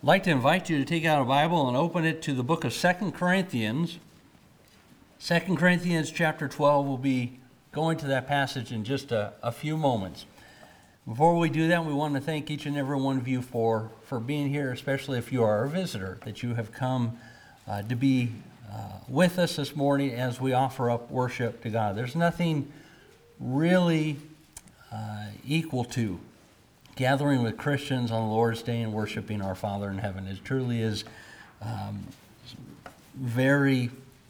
I'd like to invite you to take out a Bible and open it to the book of 2 Corinthians. 2 Corinthians chapter 12, we'll be going to that passage in just a few moments. Before we do that, we want to thank each and every one of you for being here, especially if you are a visitor, that you have come to be with us this morning as we offer up worship to God. There's nothing really equal to gathering with Christians on the Lord's Day and worshiping our Father in heaven. It truly is very,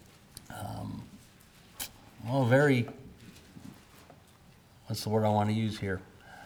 what's the word I want to use here?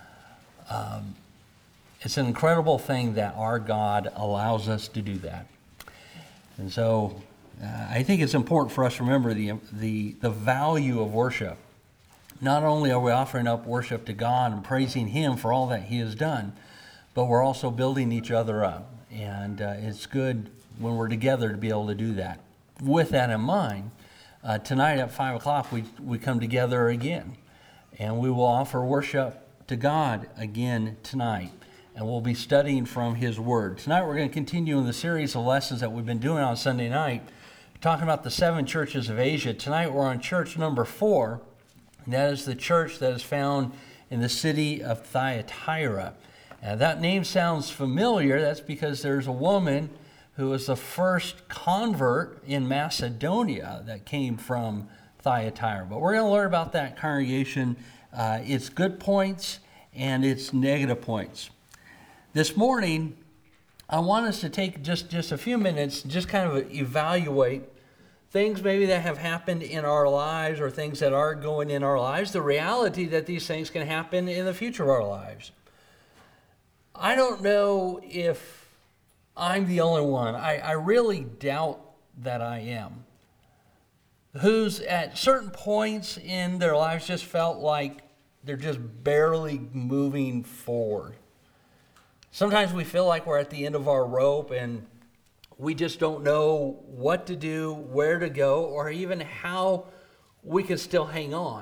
It's an incredible thing that our God allows us to do that. And so I think it's important for us to remember the value of worship. Not only are we offering up worship to God and praising Him for all that He has done, but we're also building each other up. And it's good when we're together to be able to do that. With that in mind, tonight at 5 o'clock we come together again. And we will offer worship to God again tonight. And we'll be studying from His Word. Tonight we're going to continue in the series of lessons that we've been doing on Sunday night, talking about the 7 churches of Asia. Tonight we're on church number 4. And that is the church that is found in the city of Thyatira. And that name sounds familiar. That's because there's a woman who was the first convert in Macedonia that came from Thyatira. But we're going to learn about that congregation, its good points and its negative points. This morning, I want us to take just a few minutes and just kind of evaluate things maybe that have happened in our lives or things that are going in our lives, the reality that these things can happen in the future of our lives. I don't know if I'm the only one. I really doubt that I am. Who's at certain points in their lives just felt like they're just barely moving forward. Sometimes we feel like we're at the end of our rope and we just don't know what to do, where to go, or even how we can still hang on.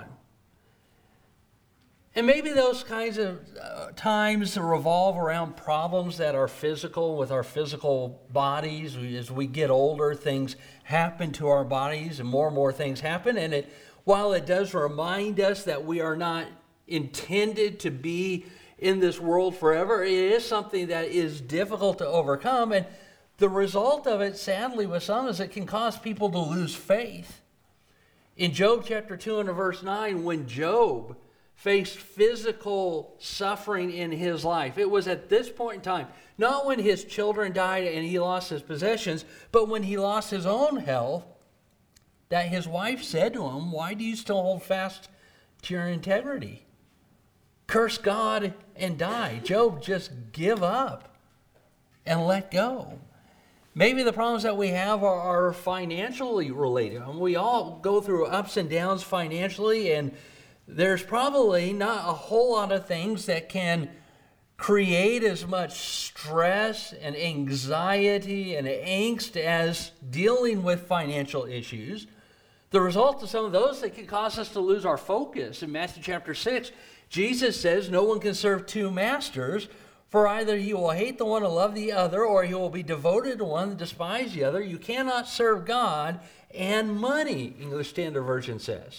And maybe those kinds of times revolve around problems that are physical with our physical bodies. As we get older, things happen to our bodies and more things happen. And while it does remind us that we are not intended to be in this world forever, it is something that is difficult to overcome. And the result of it, sadly, with some, is it can cause people to lose faith. In Job chapter 2 and verse 9, when Job faced physical suffering in his life, it was at this point in time, not when his children died and he lost his possessions, but when he lost his own health, that his wife said to him, "Why do you still hold fast to your integrity? Curse God and die." Job, just give up and let go. Maybe the problems that we have are financially related. I mean, we all go through ups and downs financially, and there's probably not a whole lot of things that can create as much stress and anxiety and angst as dealing with financial issues. The result of some of those that can cause us to lose our focus. In Matthew chapter 6, Jesus says no one can serve two masters, for either he will hate the one and love the other, or he will be devoted to one and despise the other. You cannot serve God and money, English Standard Version says.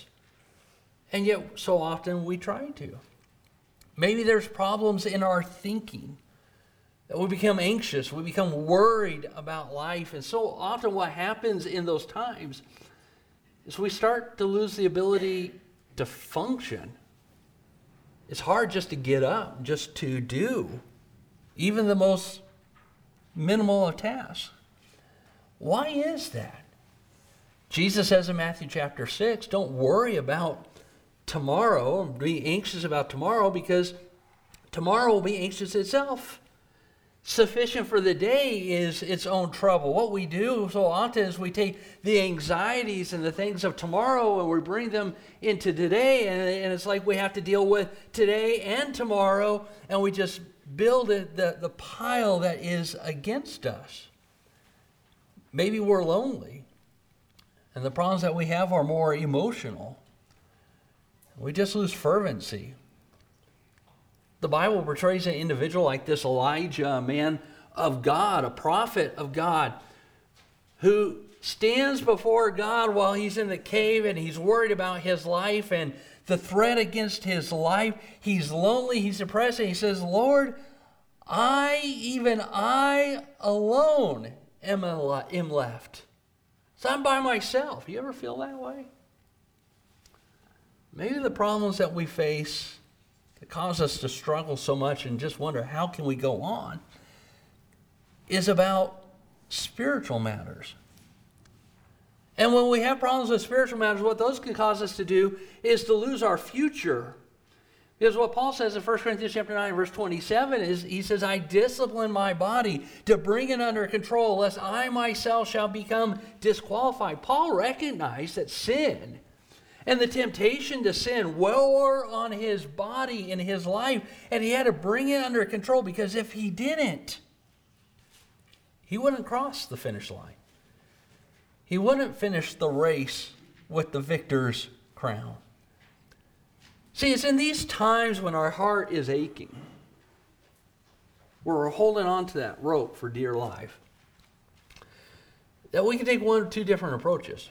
And yet, so often we try to. Maybe there's problems in our thinking. That we become anxious, we become worried about life. And so often what happens in those times is we start to lose the ability to function. It's hard just to get up, just to do even the most minimal of tasks. Why is that? Jesus says in Matthew chapter 6, don't worry about tomorrow, be anxious about tomorrow, because tomorrow will be anxious itself. Sufficient for the day is its own trouble. What we do so often is we take the anxieties and the things of tomorrow and we bring them into today, and it's like we have to deal with today and tomorrow, and we just build the pile that is against us. Maybe we're lonely, and the problems that we have are more emotional. We just lose fervency. The Bible portrays an individual like this Elijah, a man of God, a prophet of God, who stands before God while he's in the cave and he's worried about his life and the threat against his life. He's lonely, he's depressed, and he says, Lord, even I alone am left. So I'm by myself. You ever feel that way? Maybe the problems that we face that cause us to struggle so much and just wonder how can we go on is about spiritual matters. And when we have problems with spiritual matters, what those can cause us to do is to lose our future. Because what Paul says in 1 Corinthians chapter 9, verse 27 is, he says, I discipline my body to bring it under control, lest I myself shall become disqualified. Paul recognized that sin and the temptation to sin wore on his body in his life, and he had to bring it under control, because if he didn't, he wouldn't cross the finish line. He wouldn't finish the race with the victor's crown. See, it's in these times when our heart is aching, where we're holding on to that rope for dear life, that we can take one or two different approaches.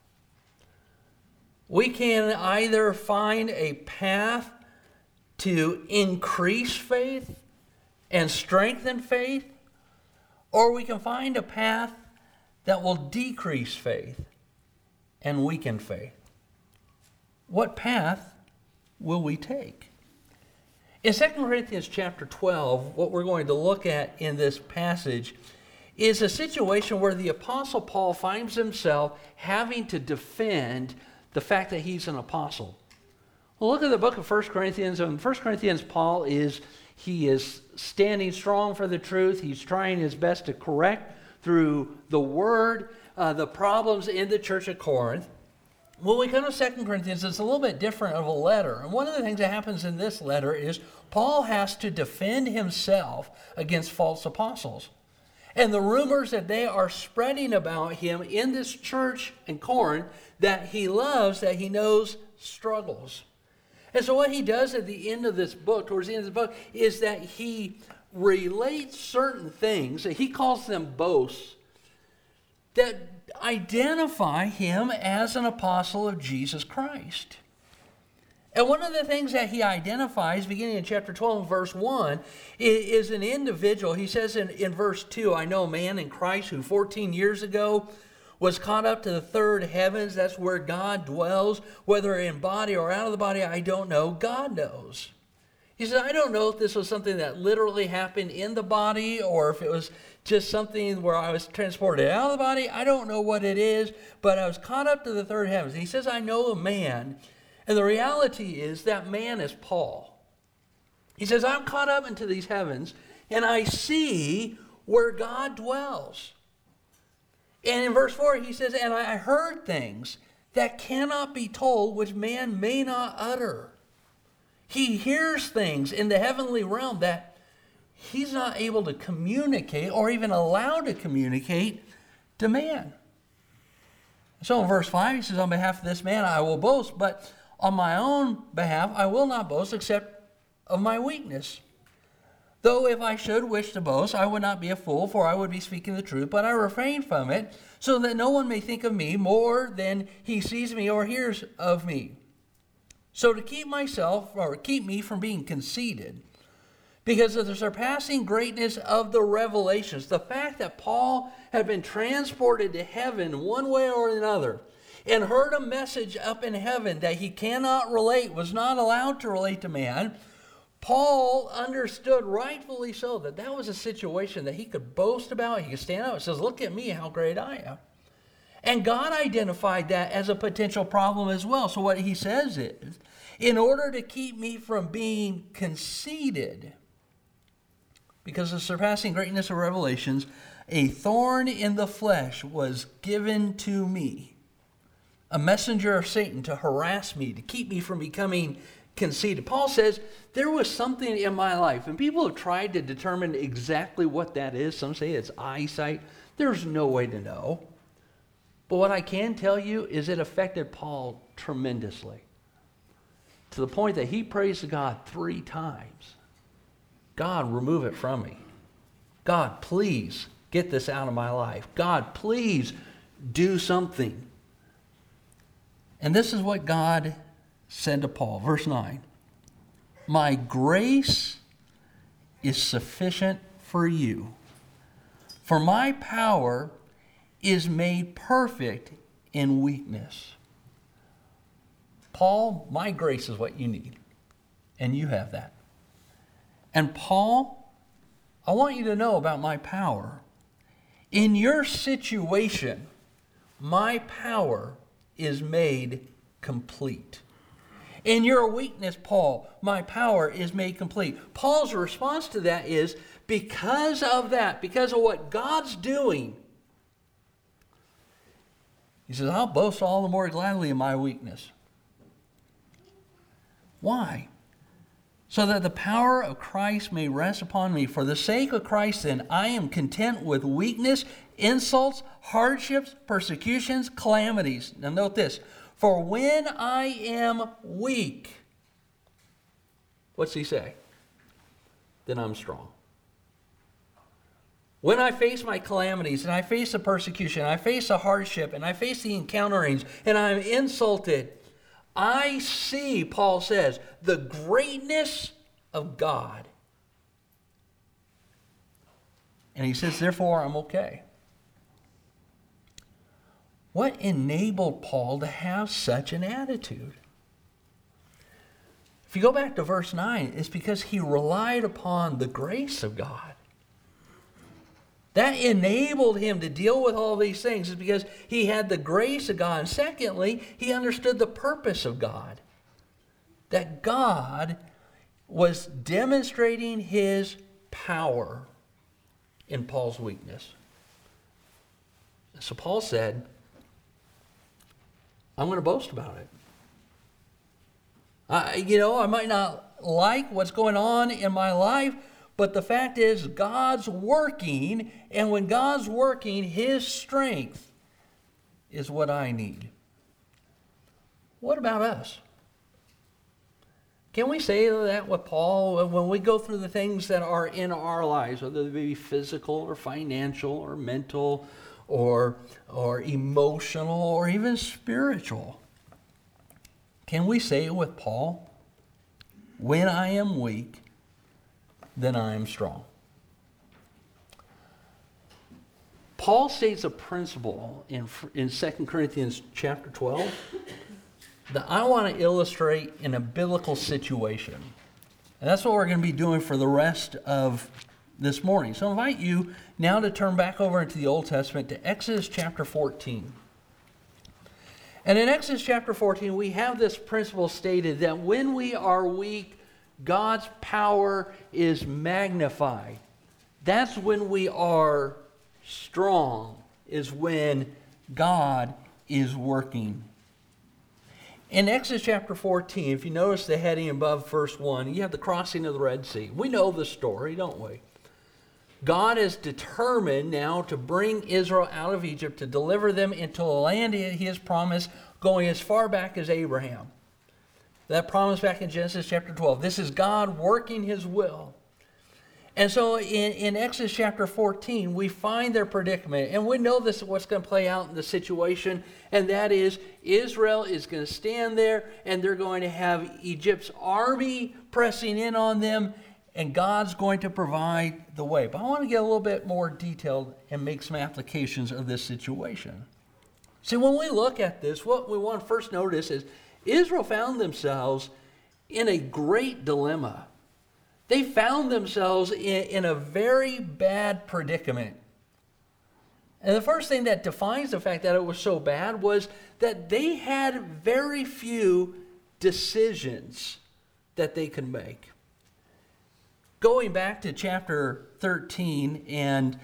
We can either find a path to increase faith and strengthen faith, or we can find a path that will decrease faith and weaken faith. What path will we take? In 2 Corinthians chapter 12, what we're going to look at in this passage is a situation where the Apostle Paul finds himself having to defend the fact that he's an apostle. Well, look at the book of 1 Corinthians. In 1 Corinthians, Paul is standing strong for the truth. He's trying his best to correct through the word the problems in the church at Corinth. When we come to 2 Corinthians, it's a little bit different of a letter. And one of the things that happens in this letter is Paul has to defend himself against false apostles. And the rumors that they are spreading about him in this church in Corinth that he loves, that he knows struggles. And so what he does at the end of this book, towards the end of the book, is that he relates certain things, that he calls them boasts, that identify him as an apostle of Jesus Christ. And one of the things that he identifies, beginning in chapter 12, verse 1, is an individual. He says in verse 2, I know a man in Christ who 14 years ago was caught up to the third heavens. That's where God dwells. Whether in body or out of the body, I don't know. God knows. He said, I don't know if this was something that literally happened in the body or if it was just something where I was transported out of the body. I don't know what it is, but I was caught up to the third heavens. And he says, I know a man. And the reality is that man is Paul. He says, I'm caught up into these heavens and I see where God dwells. And in verse 4, he says, and I heard things that cannot be told, which man may not utter. He hears things in the heavenly realm that he's not able to communicate or even allowed to communicate to man. So in verse 5, he says, on behalf of this man I will boast, but on my own behalf I will not boast except of my weakness. Though if I should wish to boast, I would not be a fool, for I would be speaking the truth, but I refrain from it, so that no one may think of me more than he sees me or hears of me. So to keep me from being conceited, because of the surpassing greatness of the revelations, the fact that Paul had been transported to heaven one way or another, and heard a message up in heaven that he cannot relate, was not allowed to relate to man, Paul understood, rightfully so, that that was a situation that he could boast about. He could stand up and says, look at me, how great I am. And God identified that as a potential problem as well. So what he says is, in order to keep me from being conceited, because of the surpassing greatness of revelations, a thorn in the flesh was given to me, a messenger of Satan to harass me, to keep me from becoming conceited. Paul says, there was something in my life, and people have tried to determine exactly what that is. Some say it's eyesight. There's no way to know. But what I can tell you is it affected Paul tremendously, to the point that he prays to God 3 times. God, remove it from me. God, please get this out of my life. God, please do something. And this is what God said to Paul, verse 9. My grace is sufficient for you, for my power is made perfect in weakness. Paul, my grace is what you need, and you have that. And Paul, I want you to know about my power. In your situation, my power is made complete. In your weakness, Paul, my power is made complete. Paul's response to that is, because of that, because of what God's doing, he says, I'll boast all the more gladly in my weakness. Why? So that the power of Christ may rest upon me. For the sake of Christ, then, I am content with weakness, insults, hardships, persecutions, calamities. Now note this. For when I am weak, what's he say? Then I'm strong. When I face my calamities, and I face the persecution, I face the hardship, and I face the encounterings, and I'm insulted, I see, Paul says, the greatness of God. And he says, therefore, I'm okay. What enabled Paul to have such an attitude? If you go back to verse 9, it's because he relied upon the grace of God. That enabled him to deal with all these things is because he had the grace of God. And secondly, he understood the purpose of God. That God was demonstrating his power in Paul's weakness. So Paul said, I'm going to boast about it. I might not like what's going on in my life, but the fact is, God's working, and when God's working, his strength is what I need. What about us? Can we say that with Paul when we go through the things that are in our lives, whether they be physical or financial or mental or emotional or even spiritual? Can we say it with Paul? When I am weak, then I am strong. Paul states a principle in 2 Corinthians chapter 12 that I want to illustrate in a biblical situation. And that's what we're going to be doing for the rest of this morning. So I invite you now to turn back over into the Old Testament to Exodus chapter 14. And in Exodus chapter 14, we have this principle stated that when we are weak, God's power is magnified. That's when we are strong, is when God is working. In Exodus chapter 14, if you notice the heading above verse 1, you have the crossing of the Red Sea. We know the story, don't we? God is determined now to bring Israel out of Egypt, to deliver them into a land he has promised, going as far back as Abraham. That promise back in Genesis chapter 12. This is God working his will. And so in Exodus chapter 14, we find their predicament. And we know this is what's going to play out in the situation. And that is Israel is going to stand there and they're going to have Egypt's army pressing in on them. And God's going to provide the way. But I want to get a little bit more detailed and make some applications of this situation. See, when we look at this, what we want to first notice is Israel found themselves in a great dilemma. They found themselves in a very bad predicament. And the first thing that defines the fact that it was so bad was that they had very few decisions that they could make. Going back to chapter 13 and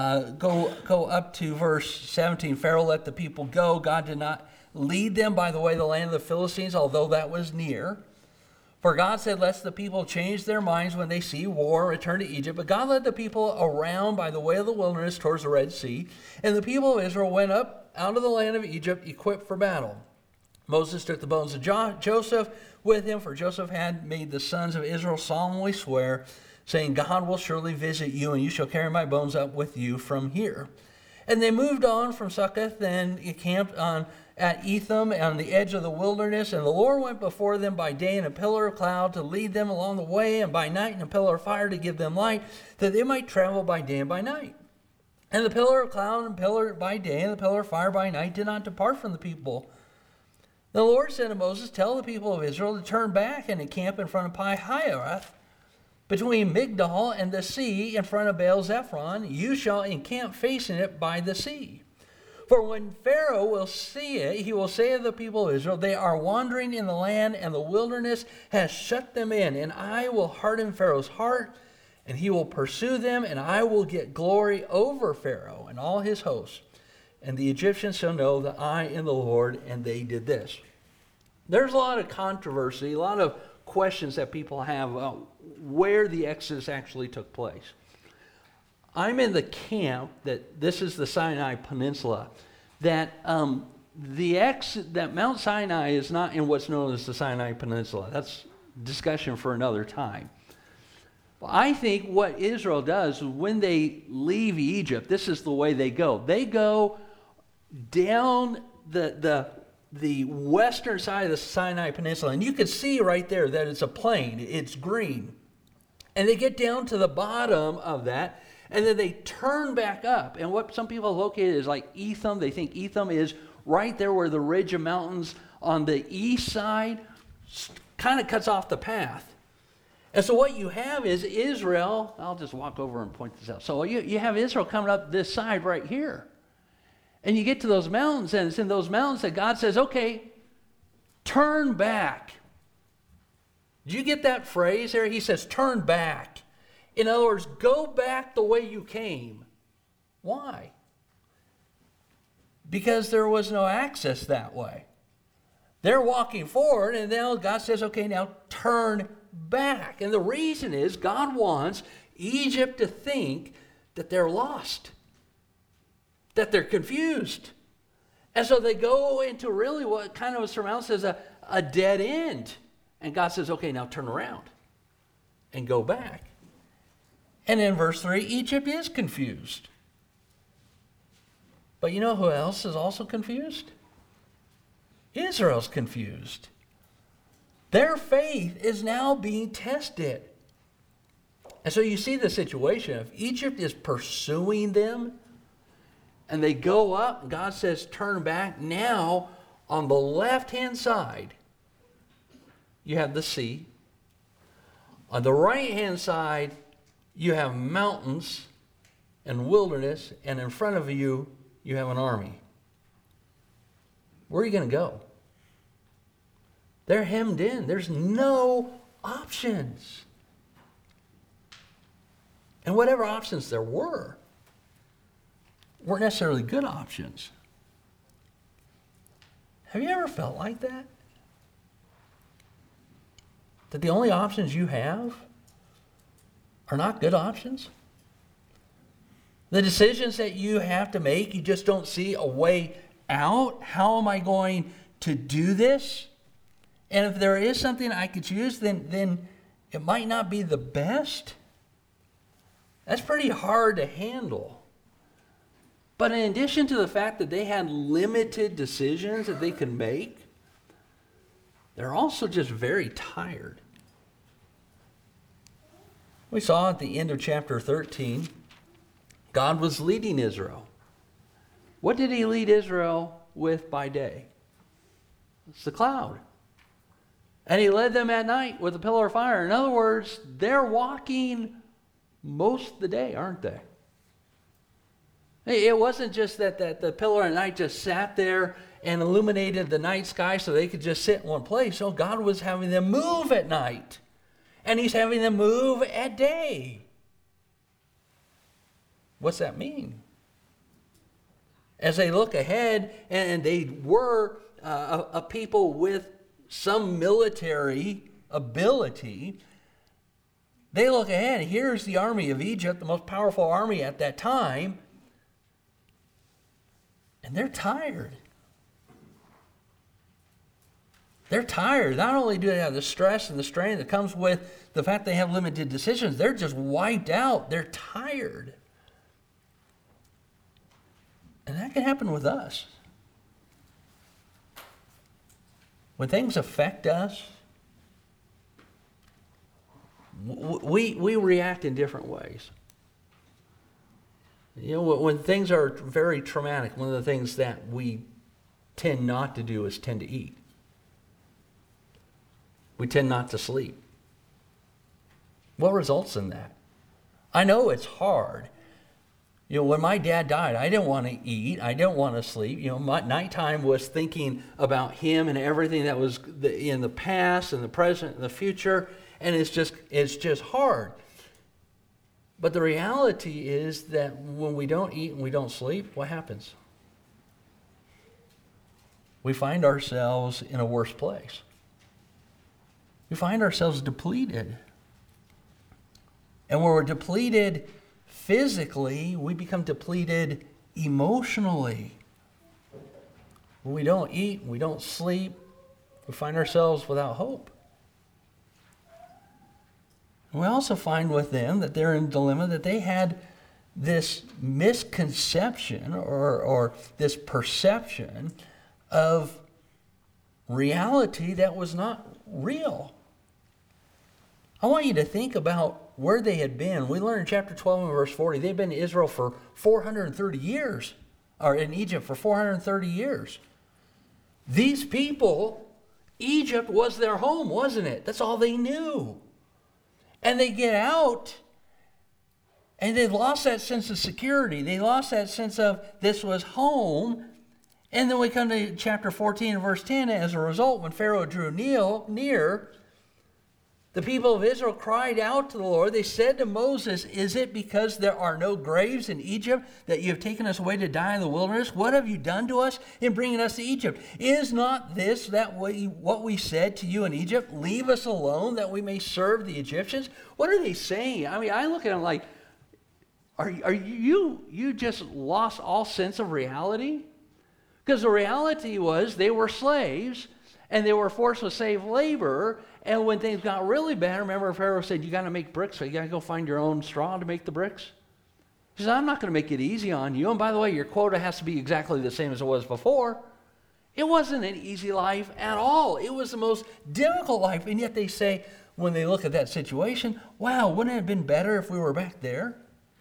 go up to verse 17, Pharaoh let the people go. God did not lead them by the way of the land of the Philistines, although that was near. For God said, lest the people change their minds when they see war, return to Egypt. But God led the people around by the way of the wilderness towards the Red Sea. And the people of Israel went up out of the land of Egypt, equipped for battle. Moses took the bones of Joseph with him, for Joseph had made the sons of Israel solemnly swear, saying, God will surely visit you, and you shall carry my bones up with you from here. And they moved on from Succoth and encamped at Etham on the edge of the wilderness. And the Lord went before them by day in a pillar of cloud to lead them along the way, and by night in a pillar of fire to give them light, that they might travel by day and by night. And the pillar of cloud and pillar by day and the pillar of fire by night did not depart from the people. The Lord said to Moses, tell the people of Israel to turn back and encamp in front of Pi-hahiroth, between Migdol and the sea, in front of Baal-zephon. You shall encamp facing it by the sea. For when Pharaoh will see it, he will say to the people of Israel, they are wandering in the land, and the wilderness has shut them in. And I will harden Pharaoh's heart, and he will pursue them, and I will get glory over Pharaoh and all his hosts. And the Egyptians shall know that I am the Lord, and they did this. There's a lot of controversy, a lot of questions that people have about where the Exodus actually took place. I'm in the camp that this is the Sinai Peninsula, that that Mount Sinai is not in what's known as the Sinai Peninsula. That's discussion for another time. I think what Israel does when they leave Egypt, this is the way they go. They go down the western side of the Sinai Peninsula, and you can see right there that it's a plain, it's green. And they get down to the bottom of that, and then they turn back up. And what some people have located is like Etham. They think Etham is right there where the ridge of mountains on the east side kind of cuts off the path. And so what you have is Israel. I'll just walk over and point this out. So you have Israel coming up this side right here. And you get to those mountains, and it's in those mountains that God says, okay, turn back. Did you get that phrase there? He says, turn back. In other words, go back the way you came. Why? Because there was no access that way. They're walking forward, and now God says, okay, now turn back. And the reason is God wants Egypt to think that they're lost, that they're confused. And so they go into really what kind of surmounts as a dead end. And God says, okay, now turn around and go back. And in verse 3, Egypt is confused. But you know who else is also confused? Israel's confused. Their faith is now being tested. And so you see the situation. If Egypt is pursuing them, and they go up, God says, turn back. Now, on the left-hand side, you have the sea. On the right-hand side, you have mountains and wilderness, and in front of you, you have an army. Where are you going to go? They're hemmed in. There's no options. And whatever options there weren't necessarily good options. Have you ever felt like that? That the only options you have are not good options? The decisions that you have to make, you just don't see a way out. How am I going to do this? And if there is something I could choose, then it might not be the best. That's pretty hard to handle. But in addition to the fact that they had limited decisions that they could make, they're also just very tired. We saw at the end of chapter 13, God was leading Israel. What did he lead Israel with by day? It's the cloud. And he led them at night with a pillar of fire. In other words, they're walking most of the day, aren't they? It wasn't just that the pillar at night just sat there and illuminated the night sky so they could just sit in one place. So God was having them move at night. And he's having them move at day. What's that mean? As they look ahead, and they were a people with some military ability, they look ahead. Here's the army of Egypt, the most powerful army at that time, and they're tired. They're tired. Not only do they have the stress and the strain that comes with the fact they have limited decisions, they're just wiped out. They're tired. And that can happen with us. When things affect us, we react in different ways. You know, when things are very traumatic, one of the things that we tend not to do is tend to eat. We tend not to sleep. What results in that? I know it's hard. You know, when my dad died, I didn't want to eat. I didn't want to sleep. You know, my nighttime was thinking about him and everything that was in the past and the present and the future. And it's just hard. But the reality is that when we don't eat and we don't sleep, what happens? We find ourselves in a worse place. We find ourselves depleted. And when we're depleted physically, we become depleted emotionally. When we don't eat, we don't sleep, we find ourselves without hope. And we also find with them that they're in a dilemma that they had this misconception or this perception of reality that was not real. I want you to think about where they had been. We learn in chapter 12 and verse 40, they've been in Israel for 430 years, or in Egypt for 430 years. These people, Egypt was their home, wasn't it? That's all they knew. And they get out, and they lost that sense of security. They lost that sense of this was home. And then we come to chapter 14 and verse 10. As a result, when Pharaoh drew near, the people of Israel cried out to the Lord. They said to Moses, "Is it because there are no graves in Egypt that you have taken us away to die in the wilderness? What have you done to us in bringing us to Egypt? Is not this what we said to you in Egypt? Leave us alone that we may serve the Egyptians." What are they saying? I mean, I look at them like, are you just lost all sense of reality? Because the reality was they were slaves and they were forced with slave labor. And when things got really bad, remember Pharaoh said, you got to make bricks, so you got to go find your own straw to make the bricks. He said, I'm not going to make it easy on you. And by the way, your quota has to be exactly the same as it was before. It wasn't an easy life at all. It was the most difficult life. And yet they say, when they look at that situation, wow, wouldn't it have been better if we were back there?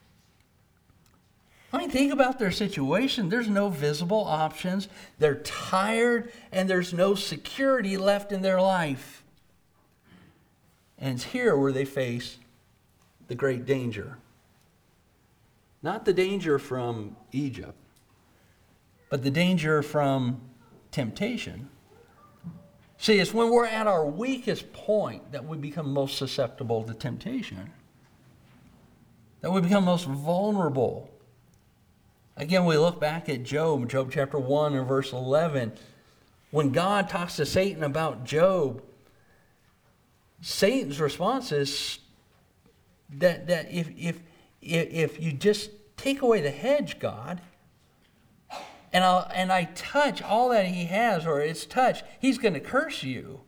I mean, think about their situation. There's no visible options. They're tired, and there's no security left in their life. And it's here where they face the great danger. Not the danger from Egypt, but the danger from temptation. See, it's when we're at our weakest point that we become most susceptible to temptation, that we become most vulnerable. Again, we look back at Job chapter 1 and verse 11. When God talks to Satan about Job, Satan's response is that if you just take away the hedge, God, and I touch all that he has, or it's touch, he's going to curse you.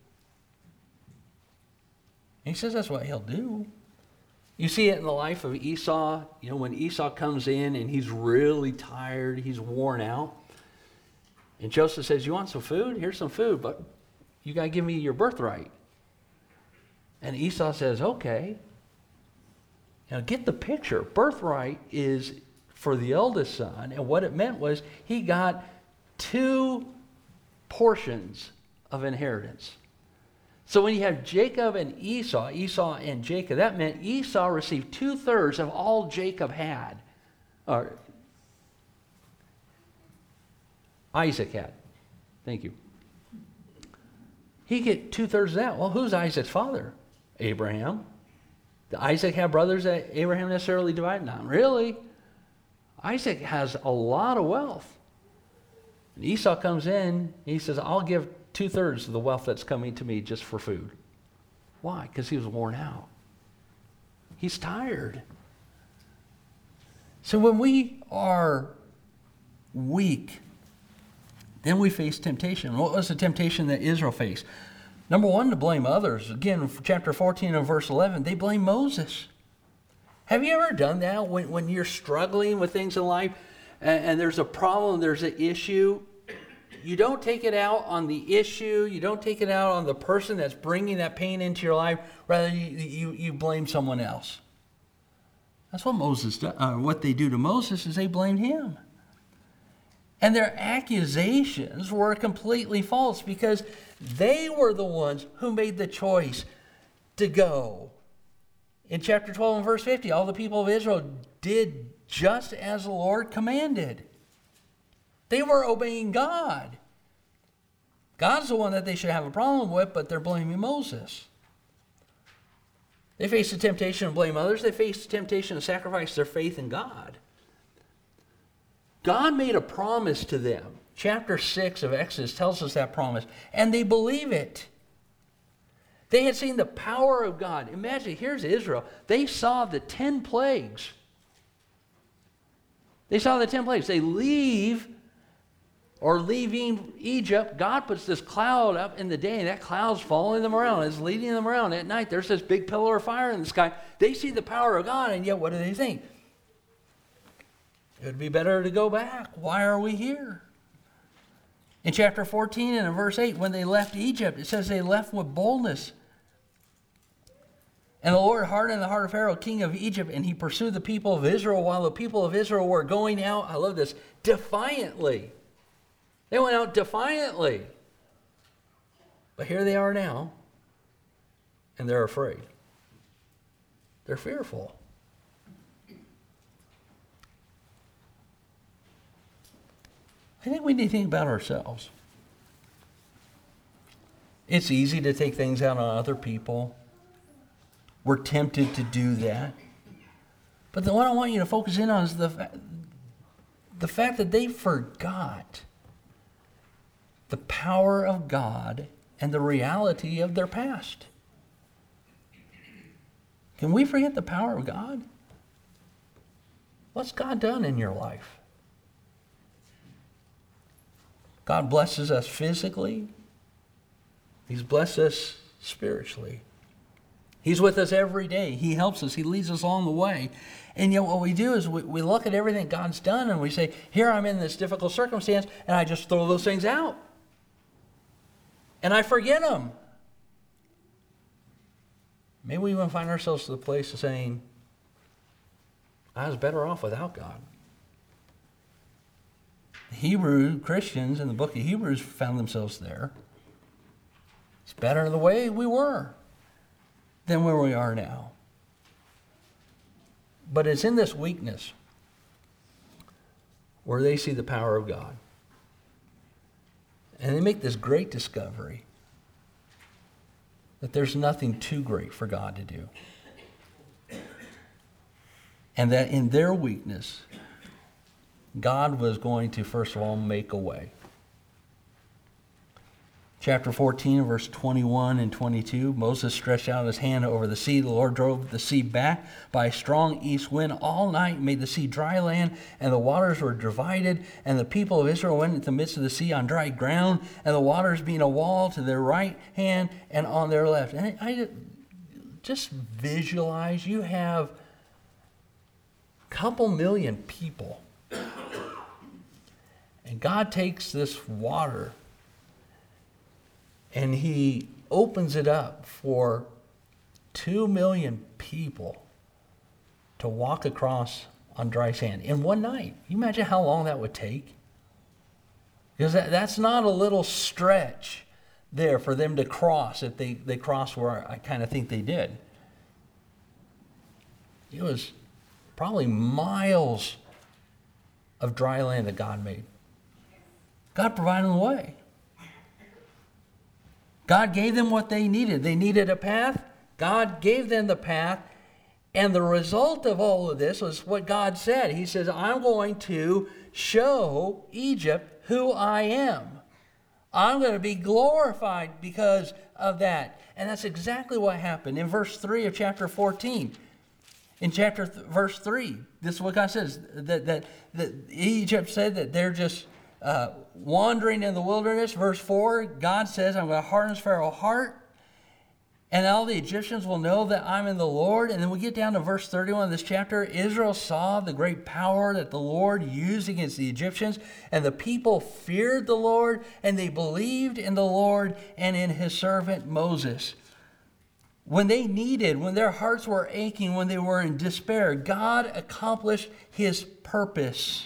And he says that's what he'll do. You see it in the life of Esau. You know, when Esau comes in and he's really tired, he's worn out. And Joseph says, you want some food? Here's some food, but you got to give me your birthright. And Esau says, okay. Now get the picture. Birthright is for the eldest son. And what it meant was he got 2 portions of inheritance. So when you have Jacob and Esau and Jacob, that meant Esau received 2/3 of all Jacob had. Or Isaac had. Thank you. He get 2/3 of that. Well, who's Isaac's father? Abraham. Did Isaac have brothers that Abraham necessarily divided? Not really. Isaac has a lot of wealth. And Esau comes in, he says, I'll give 2/3 of the wealth that's coming to me just for food. Why? Because he was worn out. He's tired. So when we are weak, then we face temptation. What was the temptation that Israel faced? Number one, to blame others. Again, chapter 14 and verse 11, they blame Moses. Have you ever done that when you're struggling with things in life and there's a problem, there's an issue? You don't take it out on the issue. You don't take it out on the person that's bringing that pain into your life. Rather, you blame someone else. That's what Moses does. What they do to Moses is they blame him. And their accusations were completely false because they were the ones who made the choice to go. In chapter 12 and verse 50, all the people of Israel did just as the Lord commanded. They were obeying God. God's the one that they should have a problem with, but they're blaming Moses. They faced the temptation to blame others. They faced the temptation to sacrifice their faith in God. God made a promise to them. Chapter 6 of Exodus tells us that promise, and they believe it. They had seen the power of God. Imagine, here's Israel. They saw the 10 plagues. They saw the 10 plagues. They leaving Egypt. God puts this cloud up in the day, and that cloud's following them around. It's leading them around. At night, there's this big pillar of fire in the sky. They see the power of God, and yet what do they think? It would be better to go back. Why are we here? In chapter 14 and in verse 8, when they left Egypt, it says they left with boldness. And the Lord hardened the heart of Pharaoh, king of Egypt, and he pursued the people of Israel while the people of Israel were going out, I love this, defiantly. They went out defiantly. But here they are now, and they're afraid. They're fearful. I think we need to think about ourselves. It's easy to take things out on other people. We're tempted to do that. But what I want you to focus in on is the fact that they forgot the power of God and the reality of their past. Can we forget the power of God? What's God done in your life? God blesses us physically. He's blessed us spiritually. He's with us every day. He helps us. He leads us along the way. And yet what we do is we look at everything God's done and we say, here I'm in this difficult circumstance, and I just throw those things out. And I forget them. Maybe we even find ourselves to the place of saying, I was better off without God. Hebrew Christians in the book of Hebrews found themselves there. It's better the way we were than where we are now. But it's in this weakness where they see the power of God. And they make this great discovery that there's nothing too great for God to do. And that in their weakness, God was going to, first of all, make a way. Chapter 14, verse 21 and 22, Moses stretched out his hand over the sea. The Lord drove the sea back by a strong east wind all night, made the sea dry land, and the waters were divided. And the people of Israel went into the midst of the sea on dry ground, and the waters being a wall to their right hand and on their left. And I just visualize, you have a couple million people. And God takes this water and he opens it up for 2 million people to walk across on dry sand in one night. You imagine how long that would take? Because that's not a little stretch there for them to cross if they cross where I kind of think they did. It was probably miles of dry land that God made. God provided them the way. God gave them what they needed. They needed a path. God gave them the path. And the result of all of this was what God said. He says, I'm going to show Egypt who I am. I'm going to be glorified because of that. And that's exactly what happened in verse 3 of chapter 14. In verse 3, this is what God says, that Egypt said that they're just wandering in the wilderness. Verse 4, God says, I'm going to harden Pharaoh's heart. And all the Egyptians will know that I'm in the Lord. And then we get down to verse 31 of this chapter. Israel saw the great power that the Lord used against the Egyptians. And the people feared the Lord, and they believed in the Lord and in his servant Moses. When they needed, when their hearts were aching, when they were in despair, God accomplished his purpose.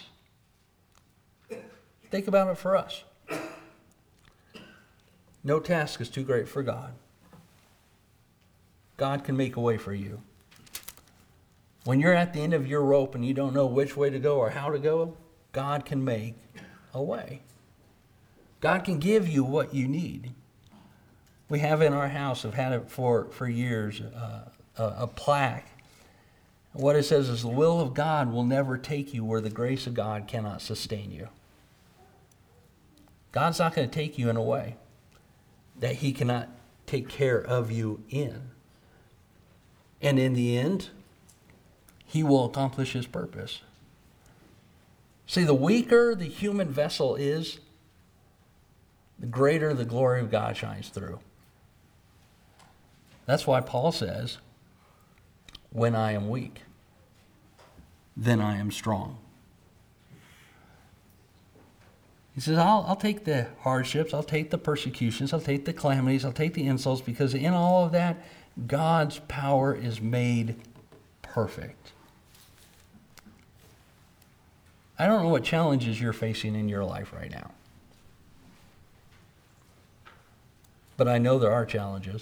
Think about it for us. No task is too great for God. God can make a way for you. When you're at the end of your rope and you don't know which way to go or how to go, God can make a way. God can give you what you need. We have in our house, I've had it for years, a plaque. What it says is, the will of God will never take you where the grace of God cannot sustain you. God's not going to take you in a way that he cannot take care of you in. And in the end, he will accomplish his purpose. See, the weaker the human vessel is, the greater the glory of God shines through. That's why Paul says, when I am weak, then I am strong. He says, I'll take the hardships, I'll take the persecutions, I'll take the calamities, I'll take the insults, because in all of that, God's power is made perfect. I don't know what challenges you're facing in your life right now, but I know there are challenges.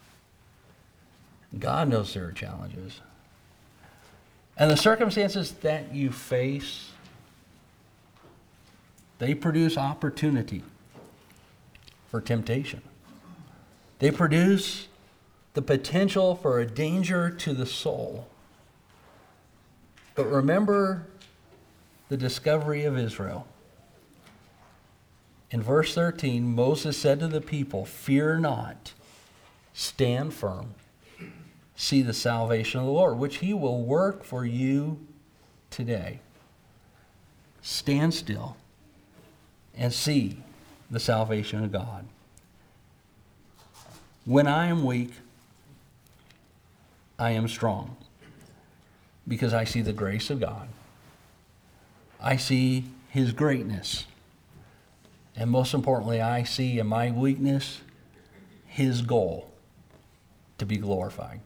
God knows there are challenges. And the circumstances that you face, they produce opportunity for temptation. They produce the potential for a danger to the soul. But remember the discovery of Israel. In verse 13, Moses said to the people, "Fear not, stand firm, see the salvation of the Lord, which he will work for you today." Stand still and see the salvation of God. When I am weak, I am strong, because I see the grace of God. I see his greatness. And most importantly, I see in my weakness his goal to be glorified.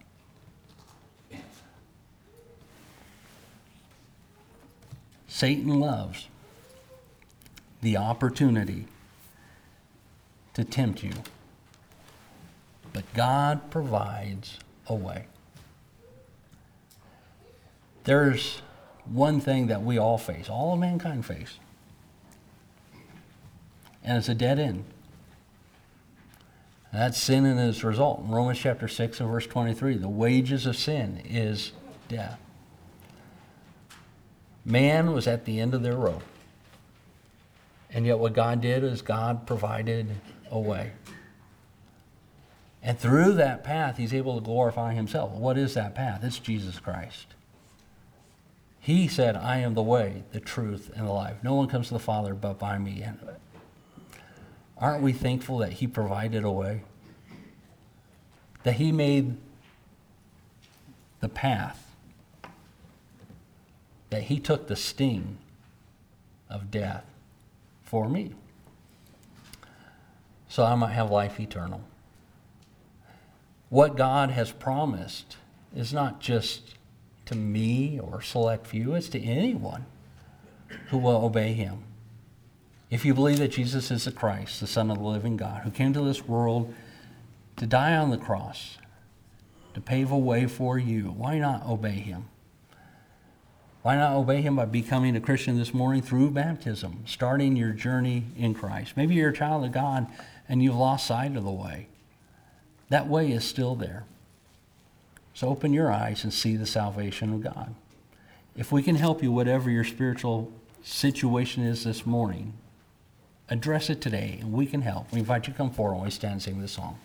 Satan loves the opportunity to tempt you, but God provides a way. There's one thing that we all face, all of mankind face, and it's a dead end. That's sin and its result. In Romans chapter 6 and verse 23, the wages of sin is death. Man was at the end of their rope. And yet what God did is God provided a way. And through that path, he's able to glorify himself. What is that path? It's Jesus Christ. He said, "I am the way, the truth, and the life. No one comes to the Father but by me." And aren't we thankful that he provided a way? That he made the path. That he took the sting of death for me, so I might have life eternal. What God has promised is not just to me or select few, it's to anyone who will obey him. If you believe that Jesus is the Christ, the Son of the living God, who came to this world to die on the cross, to pave a way for you, why not obey him? Why not obey him by becoming a Christian this morning through baptism, starting your journey in Christ? Maybe you're a child of God and you've lost sight of the way. That way is still there. So open your eyes and see the salvation of God. If we can help you, whatever your spiritual situation is this morning, address it today and we can help. We invite you to come forward when we stand and sing this song.